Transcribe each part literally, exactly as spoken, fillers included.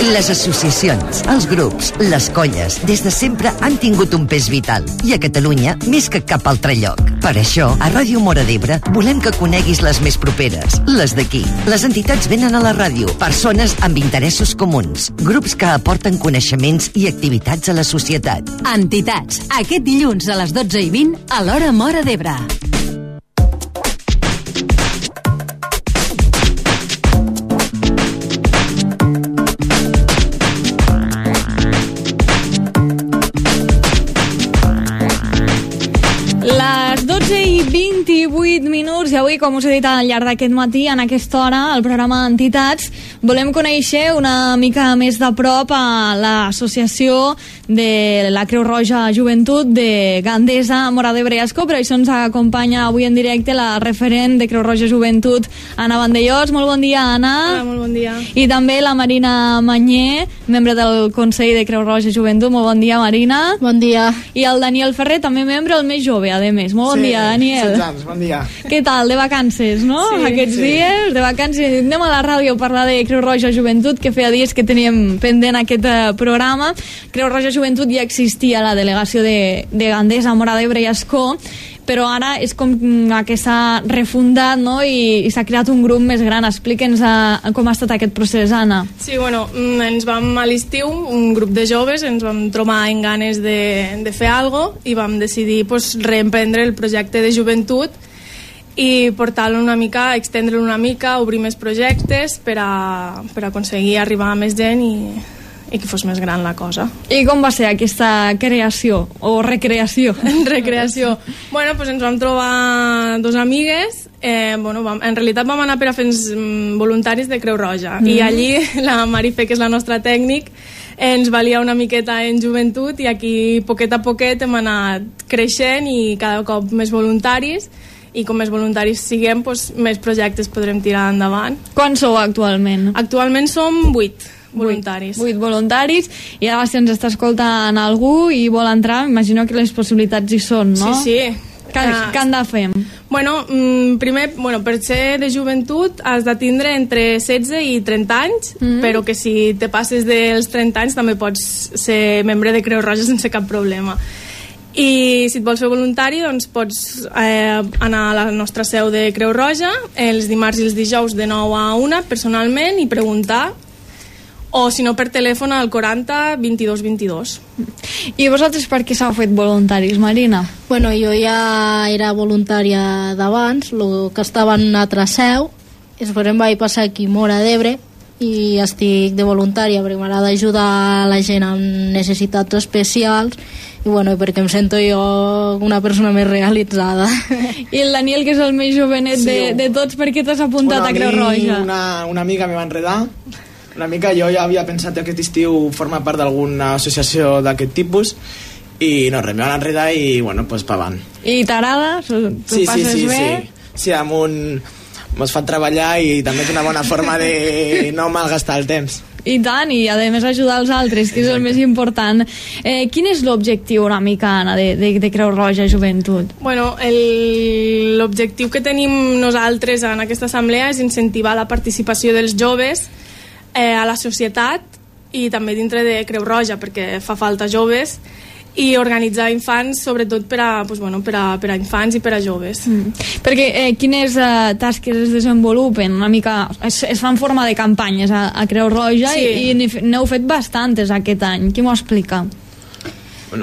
Les associacions, els grups, les colles, des de sempre han tingut un pes vital. I a Catalunya, més que cap altre lloc. Per això, a Ràdio Móra d'Ebre, volem que coneguis les més properes, les d'aquí. Les entitats venen a la ràdio, persones amb interessos comuns, grups que aporten coneixements i activitats a la societat. Entitats, aquest dilluns a les dotze i vint a l'Hora Móra d'Ebre. Les dotze i vint-i-vuit minuts i avui, com us he dit al llarg d'aquest matí, en aquesta hora, al programa Entitats, volem conèixer una mica més de prop a l'associació de la Creu Roja Joventut de Gandesa, Móra d'Ebre i Ascó. Per això ens acompanya avui en directe la referent de Creu Roja Joventut, Anna Vandellós. Molt bon dia, Anna. Hola, molt bon dia. I també la Marina Manyer, membre del Consell de Creu Roja Joventut. Molt bon dia, Marina. Bon dia. I el Daniel Ferrer, també membre, el més jove, a més. Molt bon sí, dia, Daniel. setze anys, bon dia. Què tal, de vacances, no? Sí, Aquests sí. dies de vacances. Anem a la ràdio a parlar de Creu Roja Joventut, que feia dies que teníem pendent aquest uh, programa. Creu Roja Joventut ja existia a la delegació de, de Gandesa, Móra d'Ebre i Ascó, però ara és com que s'ha refundat, no? I, i s'ha creat un grup més gran. Explica'ns uh, com ha estat aquest procés, Anna. Sí, bueno, ens vam a l'estiu, un grup de joves, ens vam trobar en ganes de, de fer alguna cosa i vam decidir pues, reemprendre el projecte de joventut i portar-lo una mica, extendre-lo una mica, obrir més projectes per, a, per aconseguir arribar a més gent i, i que fos més gran la cosa. I com va ser aquesta creació o recreació? Recreació. Bueno, pues ens vam trobar dos amigues. Eh, bueno, vam, en realitat vam anar per a fer voluntaris de Creu Roja mm. i allí la Marifé, que és la nostra tècnic, ens valia una miqueta en joventut i aquí poquet a poquet hem anat creixent i cada cop més voluntaris, i com més voluntaris siguem, doncs, més projectes podrem tirar endavant. Quants sou actualment? Actualment som vuit voluntaris. Vuit voluntaris, i ara si ens està escoltant algú i vol entrar, imagino que les possibilitats hi són, no? Sí, sí. Què, uh, què han de fer? Bueno, primer, bueno, per ser de joventut has de tindre entre setze i trenta anys, mm-hmm. però que si te passes dels trenta anys també pots ser membre de Creu Roja sense cap problema. I si et vols fer voluntari, doncs pots eh, anar a la nostra seu de Creu Roja els dimarts i els dijous de nou a una personalment i preguntar, o si no per telèfon al quaranta vint-i-dos vint-i-dos. I vosaltres per què s'heu fet voluntaris, Marina? Bueno, jo ja era voluntària d'abans, el que estava en una altra seu, després em vaig passar aquí a Móra d'Ebre i estic de voluntària perquè m'agrada ajudar la gent amb necessitats especials i bueno, perquè em sento jo una persona més realitzada. I el Daniel, que és el més jovenet sí, de, de tots, per què t'has apuntat bueno, a Creu Roja? Una, una amiga me va enredar. Una mica jo ja havia pensat que aquest estiu formar part d'alguna associació d'aquest tipus i no, res, me van enredar i bueno, doncs pa avant. I t'agrada? T'ho sí, passes sí, sí, bé? Sí, sí, amb un... mos fan treballar i també és una bona forma de no malgastar el temps. I tant, i a més ajudar els altres, que és el més important. Eh, quin és l'objectiu una mica, Anna, de, de, de Creu Roja Joventut? Bueno, l'objectiu que tenim nosaltres en aquesta assemblea és incentivar la participació dels joves eh, a la societat i també dintre de Creu Roja, perquè fa falta joves, i organitzar infants, sobretot per a, pues, bueno, per a, per a infants i per a joves. Mm. Perquè eh, quines eh, tasques es desenvolupen? Una mica, es, es fan forma de campanyes a, a Creu Roja sí. i, i n'heu fet bastantes aquest any. Qui m'ho explica? Bueno,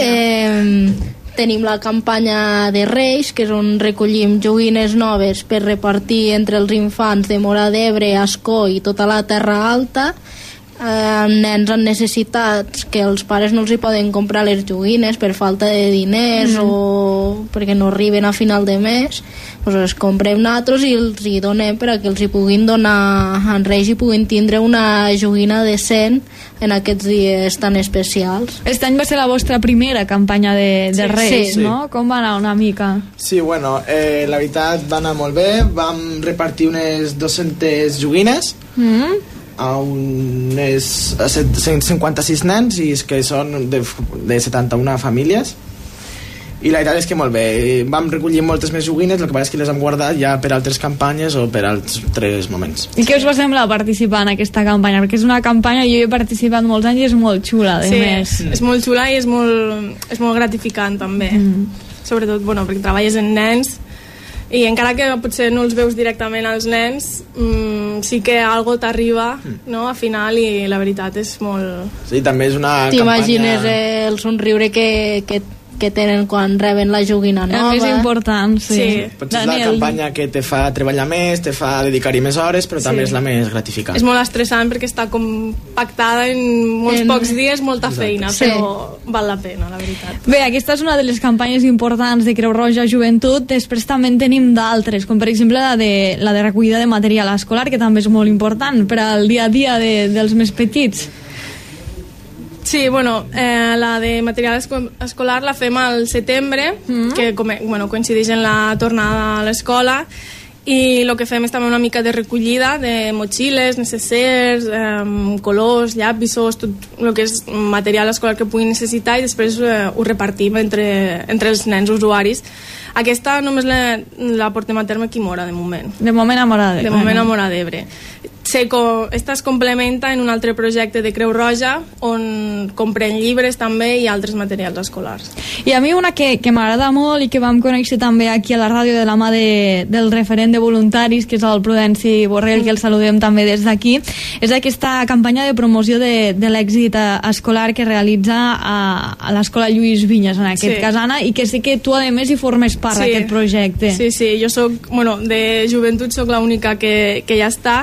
eh, tenim la campanya de Reis, que és on recollim joguines noves per repartir entre els infants de Móra d'Ebre, Ascó i tota la Terra Alta. Eh, nens amb necessitats que els pares no els hi poden comprar les joguines per falta de diners mm. o perquè no arriben a final de mes, doncs les comprem nosaltres i els hi donem per a que els hi puguin donar en Reis i puguin tindre una joguina decent en aquests dies tan especials. Aquest any va ser la vostra primera campanya de, de sí, Reis, sí. no? Com va anar una mica? Sí, bueno, eh, la veritat va anar molt bé, vam repartir unes dues-centes joguines mm. a unes a cent cinquanta-sis nens i és que són de, de setanta-una famílies i la veritat és que molt bé, vam recollir moltes més joguines, el que passa és que les hem guardat ja per altres campanyes o per altres moments. I què us va semblar participar en aquesta campanya? Perquè és una campanya, jo he participat molts anys i és molt xula, a sí, més. Mm. és molt xula i és molt, és molt gratificant també, mm. sobretot bueno, perquè treballes en nens i encara que potser no els veus directament als nens, mmm, sí que algo t'arriba, no?, al final, i la veritat és molt... Sí, també és una T'imagines campanya... el somriure que, que, que tenen quan reben la joguina nova. El més important, sí. sí. Potser és la campanya que te fa treballar més, te fa dedicar-hi més hores, però sí. també és la més gratificant. És molt estressant perquè està com pactada en molts en... pocs dies, molta Exacte. feina, sí. però val la pena, la veritat. Bé, aquesta és una de les campanyes importants de Creu Roja Joventut. Després també en tenim d'altres, com per exemple la de, la de recollida de material escolar, que també és molt important per al dia a dia de, dels més petits. Sí, bueno, eh, la de material escolar la fem al setembre, mm. que com, bueno, coincideix en la tornada a l'escola, i el que fem és també una mica de recollida de motxilles, necessers, eh, colors, llapisos, tot el que és material escolar que puguin necessitar, i després eh, ho repartim entre, entre els nens usuaris. Aquesta només la, la portem a terme aquí a Móra, de moment. De moment a Móra d'Ebre. De moment a Móra d'Ebre. Co esta es complementa en un altre projecte de Creu Roja on compren llibres també i altres materials escolars. I a mi una que, que m'agrada molt i que vam conèixer també aquí a la ràdio de la mà de, del referent de voluntaris, que és el Prudenci Borrell, que el saludem també des d'aquí, és aquesta campanya de promoció de, de l'èxit escolar que realitza a, a l'escola Lluís Vinyes, en aquest sí. cas, Anna, i que sé que tu a més hi formes part sí. d'aquest projecte. Sí, sí, jo soc, bueno, de joventut soc l'única que, que ja està,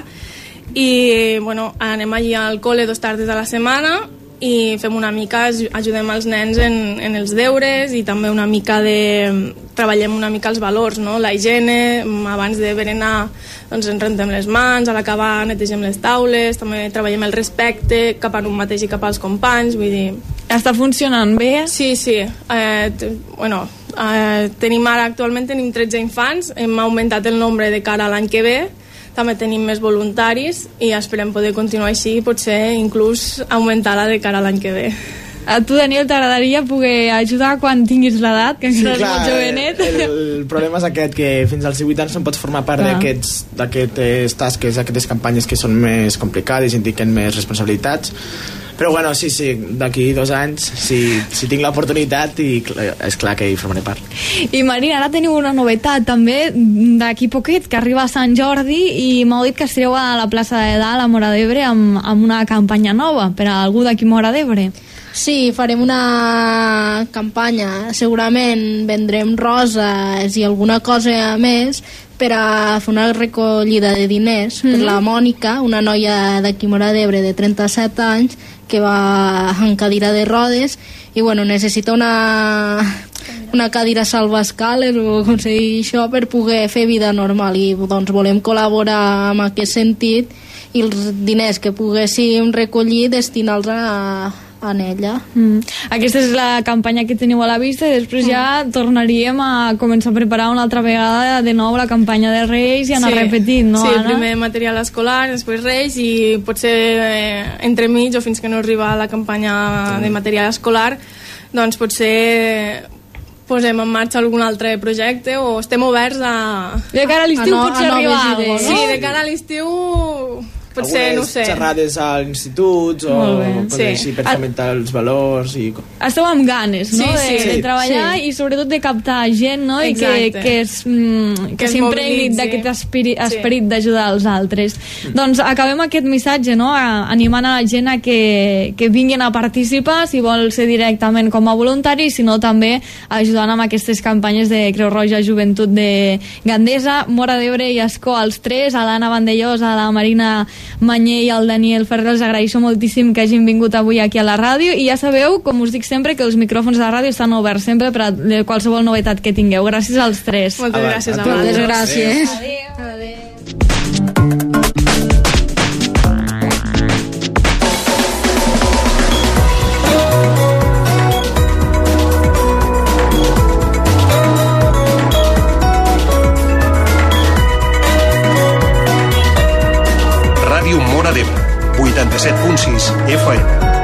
i bueno, anem allí al col·le dos tardes a la setmana i fem una mica, ajudem els nens en, en els deures, i també una mica de... treballem una mica els valors, no? La higiene, abans de berenar doncs ens rentem les mans, a l'acabar netegem les taules, també treballem el respecte cap a un mateix i cap als companys, vull dir... Està funcionant bé? Sí, sí. Eh, bueno, eh, tenim ara, actualment tenim tretze infants, hem augmentat el nombre de cara a l'any que ve, també tenim més voluntaris i esperem poder continuar així i potser inclús augmentar-la de cara a l'any que ve. A tu, Daniel, t'agradaria poder ajudar quan tinguis l'edat, que sí, encara clar, és molt jovenet? El, el problema és aquest, que fins als divuit anys no pots formar part d'aquestes tasques, d'aquestes campanyes que són més complicades i indiquen més responsabilitats. Però bueno, sí, sí, d'aquí dos anys, si, si tinc l'oportunitat, i és clar que hi formaré part. I Marina, ara teniu una novetat també d'aquí poquet, que arriba a Sant Jordi, i m'heu dit que estareu a la plaça de Dalt, a Móra d'Ebre, amb, amb una campanya nova per a algú d'aquí Móra d'Ebre. Sí, farem una campanya, segurament vendrem roses i alguna cosa més per a fer una recollida de diners mm-hmm. per la Mònica, una noia d'aquí Móra d'Ebre de trenta-set anys que va en cadira de rodes i bueno, necessita una, una cadira salvaescales o com se diu això per poder fer vida normal, i doncs volem col·laborar amb aquest sentit, i els diners que poguéssim recollir destinar-los a en ella. Mm. Aquesta és la campanya que teniu a la vista, i després ja tornaríem a començar a preparar una altra vegada de nou la campanya de Reis i anar sí. repetint, no, sí, Anna? Sí, primer material escolar, després Reis, i potser eh, entremig o fins que no arriba la campanya mm. de material escolar, doncs potser posem en marxa algun altre projecte o estem oberts a... De cara a l'estiu no, potser arriba alguna cosa, no? Sí, de cara a l'estiu... potser, algunes no sé, xerrades a l'institut o coses sí. així per fomentar els valors i... Esteu amb ganes, no? Sí, sí, de, de treballar sí. i sobretot de captar gent, no? Exacte. I que, que, es, mm, que, que s'impregni d'aquest esperit, esperit sí. d'ajudar els altres. Mm. Doncs acabem aquest missatge, no? Animant a la gent a que, que vinguin a participar, si vol ser directament com a voluntari, sinó també ajudant amb aquestes campanyes de Creu Roja Joventut de Gandesa, Móra d'Ebre i Ascó, als tres, a l'Anna Vandellós, a la Marina Manyer i al Daniel Ferrer. Els agraeixo moltíssim que hagin vingut avui aquí a la ràdio, i ja sabeu, com us dic sempre, que els micròfons de la ràdio estan oberts sempre per a qualsevol novetat que tingueu. Gràcies als tres. Moltes gràcies a vosaltres. Moltes gràcies. Adéu. Adéu. Móra d'Ebre, vuitanta-set punt sis F M.